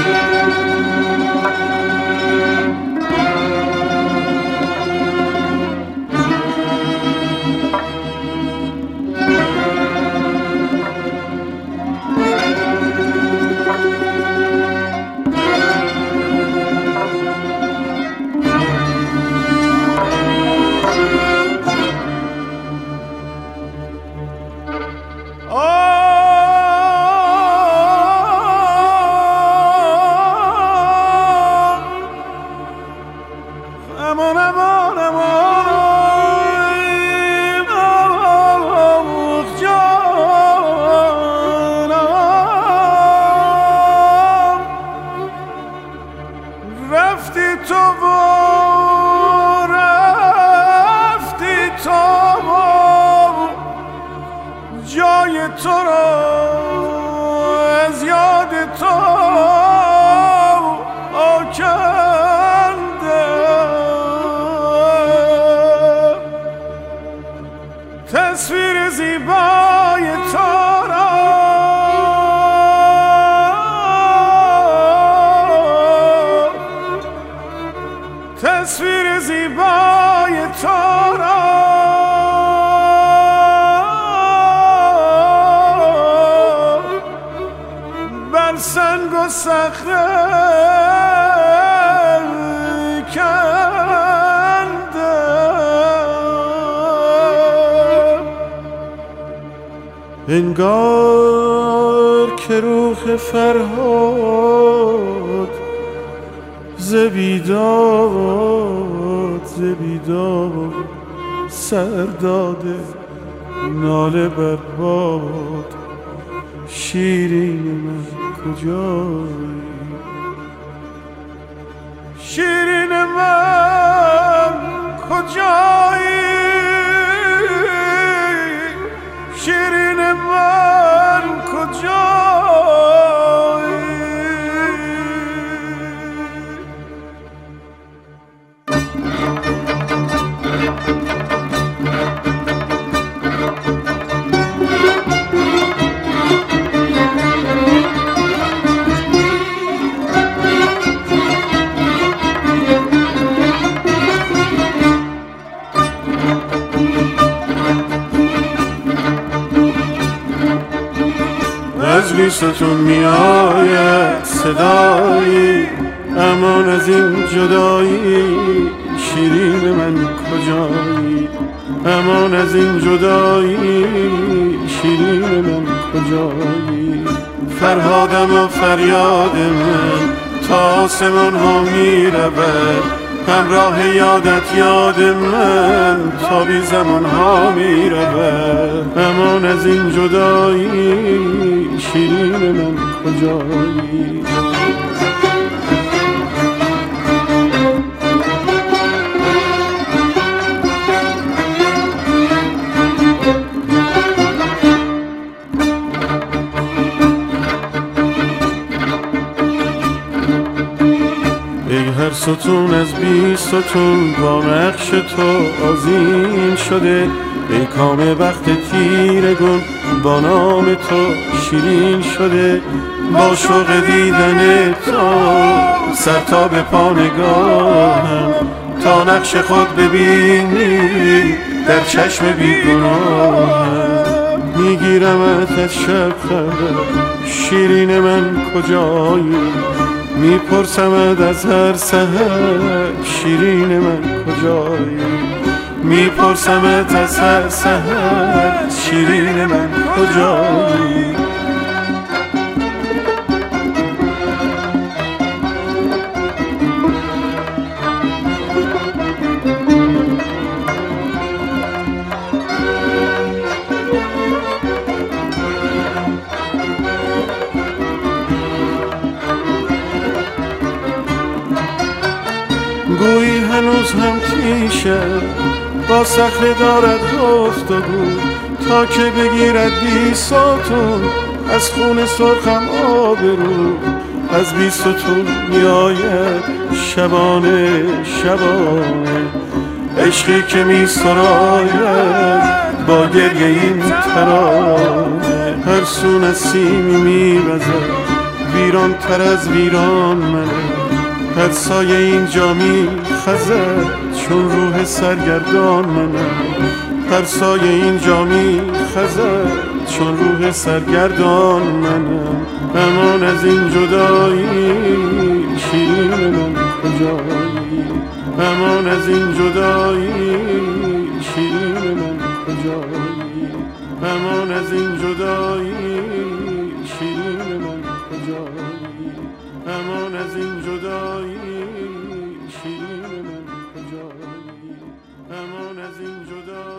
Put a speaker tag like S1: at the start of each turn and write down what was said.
S1: تصویر زیبای تو را تصویر زیبای تو را بر سنگ و صخره انگار که روح فرهاد ز بیداد سر داده ناله بر باد. شیرین من کجایی، شیرین من کجایی، شیرین من کجایی. از بیستون می آید صدایی، امان از این جدایی. شیرین من کجایی، امان از این جدایی. شیرین من کجایی. فرهادم و فریاد من تا آسمان ها می رود، همراه یادت یاد من تا بی زمان ها می رود. امان از این جدایی، شیرین من کجایی. ای هر ستون از 20 ستون با نقش تو آذین شده، ای کام وقت تیرگون با نام تو شیرین شده. با شوق دیدن تو سر تا به پا نگاهم، تا نقش خود ببینی در چشم بیگناهم. میگیرمت از شب خبر، شیرین من کجایی. میپرسمت از هر سحر، شیرین من کجایی. میپرسمت از هر سحر، شیرین من کجایی. گویی هنوز هم تیشه با صخره دارد گفتگو، تا که بگیرد 20 ستون از خون سرخم آبرو. از 20 ستون میآید شبانه شبانه، عشقی که می سراید با گریه این ترانه. هر سو نسیمی میوزد ویران تر از ویران منم. هر سایه اینجا می خزد چون روح سرگردان منم. هر سایه اینجا می خزد چون روح سرگردان منم. امان از این جدایی شیرین من کجایی؟ امان از این جدایی شیرین من کجایی؟ امان از این جدایی شیرین من کجایی؟ امان از این جدایی شیرین من کجایی؟ امان از این جدایی